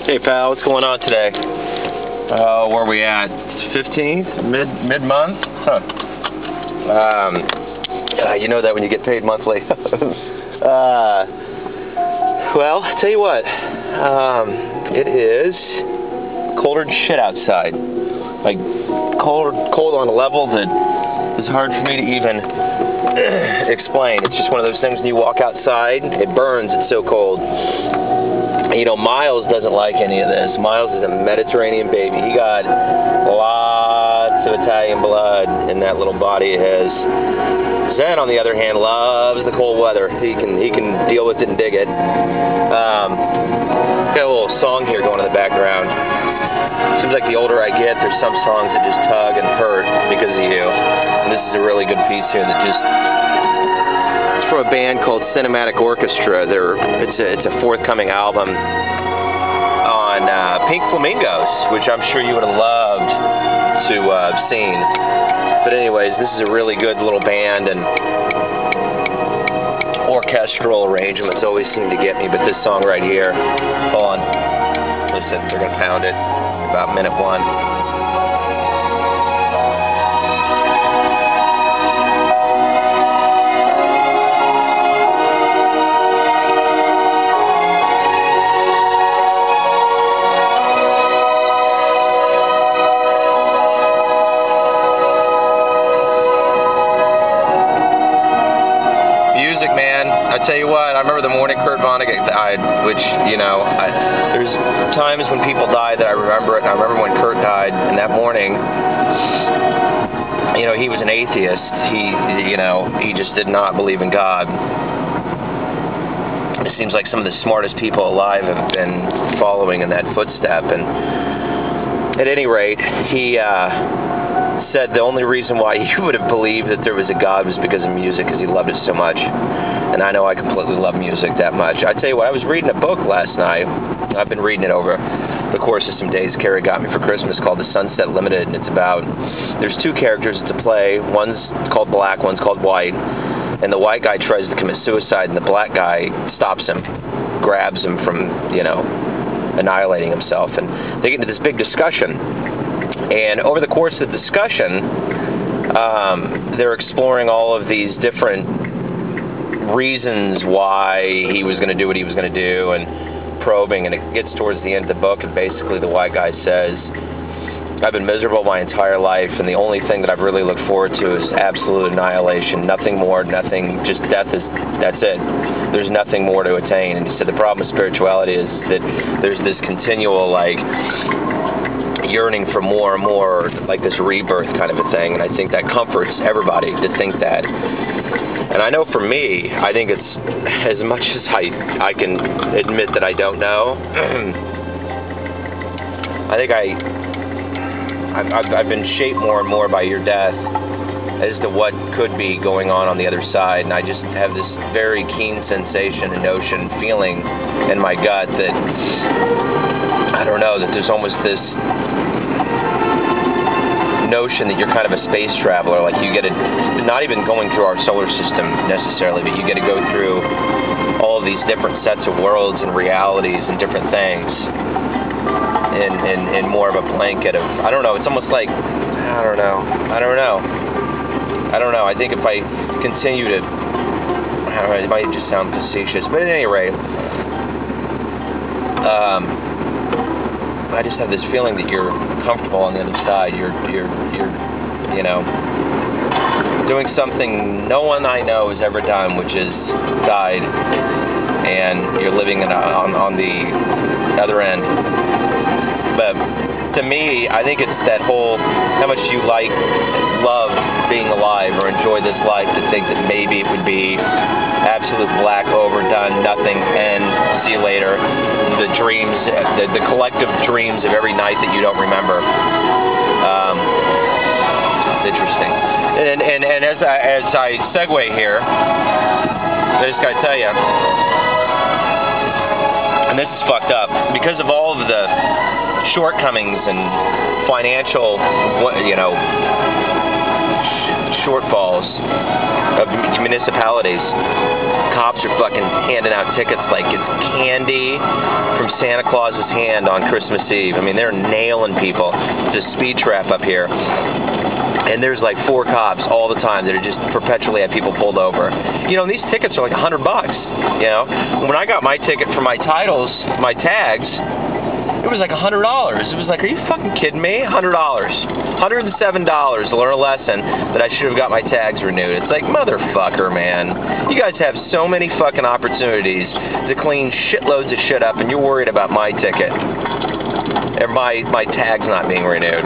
Hey pal, what's going on today? Where are we at? 15th? Mid-month? Huh. You know that when you get paid monthly. Well, I'll tell you what. It is colder than shit outside. Like, cold on a level that is hard for me to even explain. It's just one of those things when you walk outside, it burns, it's so cold. You know, Miles doesn't like any of this. Miles is a Mediterranean baby. He got lots of Italian blood in that little body of his. Zen, on the other hand, loves the cold weather. He can deal with it and dig it. Got a little song here going in the background. Seems like the older I get, there's some songs that just tug and hurt because of you. And this is a really good piece here that just... It's from a band called Cinematic Orchestra. It's a forthcoming album on Pink Flamingos, which I'm sure you would have loved to have seen. But anyways, this is a really good little band, and orchestral arrangements always seem to get me, but this song right here, hold on, listen, they're gonna pound it about minute one. Music, man. I tell you what, I remember the morning Kurt Vonnegut died, which, you know, there's times when people die that I remember it, and I remember when Kurt died, and that morning, you know, he was an atheist. He just did not believe in God. It seems like some of the smartest people alive have been following in that footstep, and at any rate, he said the only reason why he would have believed that there was a God was because of music, because he loved it so much. And I know I completely love music that much. I tell you what, I was reading a book last night. I've been reading it over the course of some days Carrie got me for Christmas, called The Sunset Limited, and it's about, there's two characters. It's a play. One's called Black, one's called White. And the white guy tries to commit suicide, and the black guy stops him, grabs him from, you know, annihilating himself. And they get into this big discussion. And over the course of the discussion, they're exploring all of these different reasons why he was going to do what he was going to do, and probing, and it gets towards the end of the book, and basically the white guy says, I've been miserable my entire life, and the only thing that I've really looked forward to is absolute annihilation, nothing more, nothing, just death that's it. There's nothing more to attain. And he said the problem with spirituality is that there's this continual, like, yearning for more and more, like this rebirth kind of a thing, and I think that comforts everybody to think that. And I know for me, I think it's, as much as I can admit that I don't know, I think I've been shaped more and more by your death as to what could be going on the other side, and I just have this very keen sensation and notion, feeling in my gut that, I don't know, that there's almost this notion that you're kind of a space traveler, like you get to, not even going through our solar system necessarily, but you get to go through all of these different sets of worlds and realities and different things in more of a blanket of, I don't know, it's almost like, I don't know, I think if I continue to, I don't know, it might just sound facetious, but at any rate, I just have this feeling that you're comfortable on the other side. You're you know, doing something no one I know has ever done, which is died, and you're living on the other end. But to me, I think it's that whole, how much you love being alive or enjoy this life, to think that maybe it would be absolute black, overdone, nothing, and see you later. The dreams, the collective dreams of every night that you don't remember. It's interesting. And as I segue here, I just gotta tell you, and this is fucked up, because of all of the shortcomings and financial, you know, shortfalls of municipalities. Cops are fucking handing out tickets like it's candy from Santa Claus's hand on Christmas Eve. I mean, they're nailing people. It's a speed trap up here. And there's like 4 cops all the time that are just perpetually have people pulled over. You know, and these tickets are like $100, you know. When I got my ticket for my titles, my tags, it was like $100. It was like, are you fucking kidding me? $100. $107 to learn a lesson that I should have got my tags renewed. It's like, motherfucker, man. You guys have so many fucking opportunities to clean shitloads of shit up, and you're worried about my ticket. Or my tags not being renewed.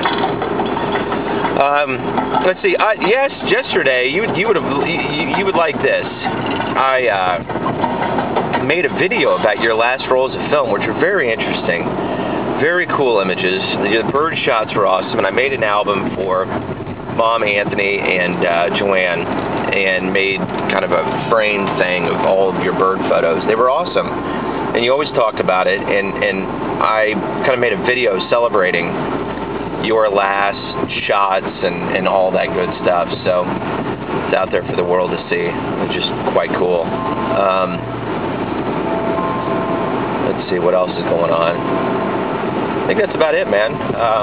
Let's see. Yes, yesterday you would like this. I made a video about your last rolls of film, which were very interesting, very cool images. The bird shots were awesome, and I made an album for Mom, Anthony, and Joanne, and made kind of a framed thing of all of your bird photos. They were awesome, and you always talked about it, and I kind of made a video celebrating your last shots and all that good stuff. So it's out there for the world to see, which is quite cool. Let's see what else is going on. I think that's about it, man.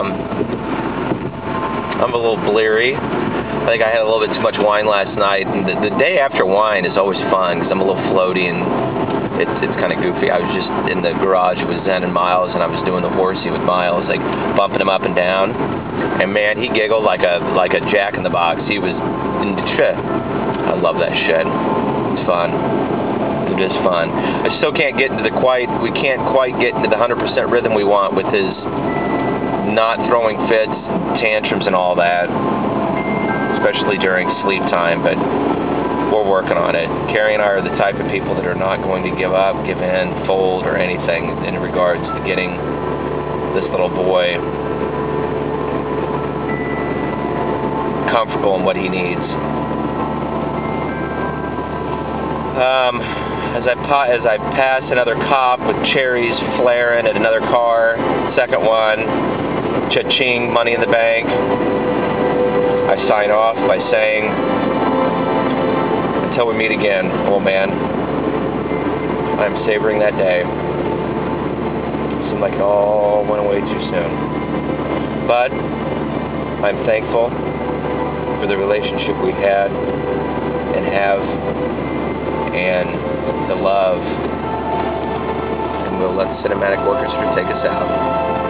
I'm a little bleary. I think I had a little bit too much wine last night, and the day after wine is always fun because I'm a little floaty and it's kind of goofy. I was just in the garage with Zen and Miles, and I was doing the horsey with Miles, like bumping him up and down. And man, he giggled like a jack in the box. He was shit. I love that shit. It's fun. It is fun. I still can't get into we can't quite get into the 100% rhythm we want with his not throwing fits, tantrums, and all that, especially during sleep time. But we're working on it. Carrie and I are the type of people that are not going to give up, give in, fold, or anything in regards to getting this little boy comfortable in what he needs. As I pass another cop with cherries flaring at another car, second one, cha-ching, money in the bank, I sign off by saying, until we meet again, old man, I'm savoring that day. It seemed like it all went away too soon. But I'm thankful for the relationship we had and have, and the love. And we'll let the Cinematic Orchestra take us out.